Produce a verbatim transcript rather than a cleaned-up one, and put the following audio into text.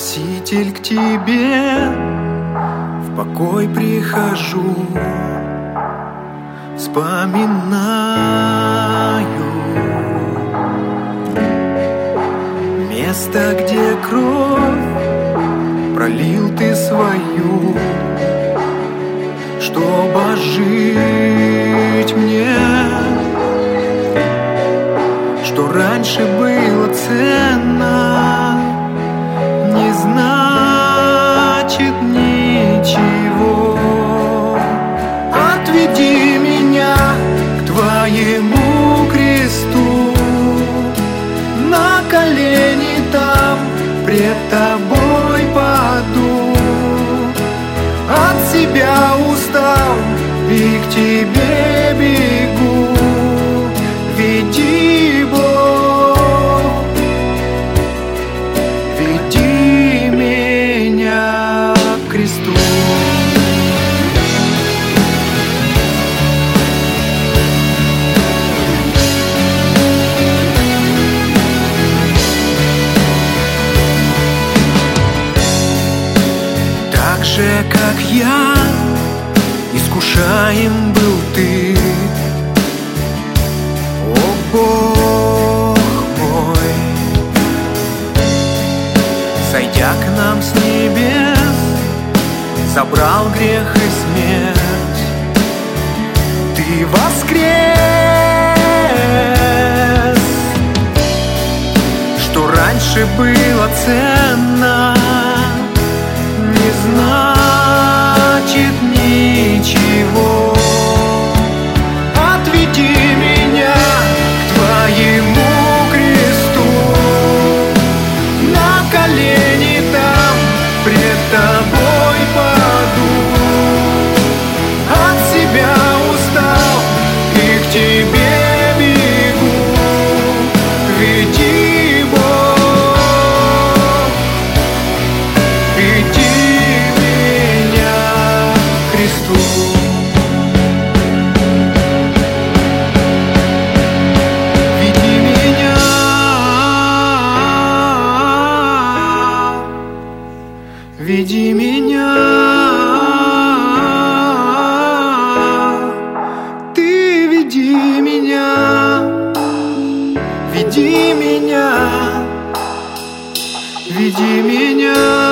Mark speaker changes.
Speaker 1: Спаситель, к тебе в покой прихожу, вспоминаю место, где кровь пролил ты свою, чтобы жить мне, что раньше было ценно, не значит ничего. Отведи меня к твоему кресту, на колени там пред тобой паду. От себя устал и к тебе бегу. Веди, Бог, веди меня к кресту. Так же, как я, искушаем был ты, о Бог мой, сойдя к нам с небес, забрал грех и смерть. Ты воскрес, что раньше было ценно, не значит ничего. Отведи меня к твоему кресту, на колени там пред тобой паду. От себя устал и к тебе бегу. Веди, Бог, веди меня к кресту. Веди меня, веди меня, ты веди меня, веди меня, веди меня.